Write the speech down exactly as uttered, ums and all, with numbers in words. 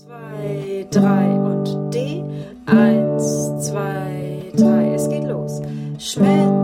zwei, drei und D. Eins, zwei, drei. Es geht los. Schmetterling.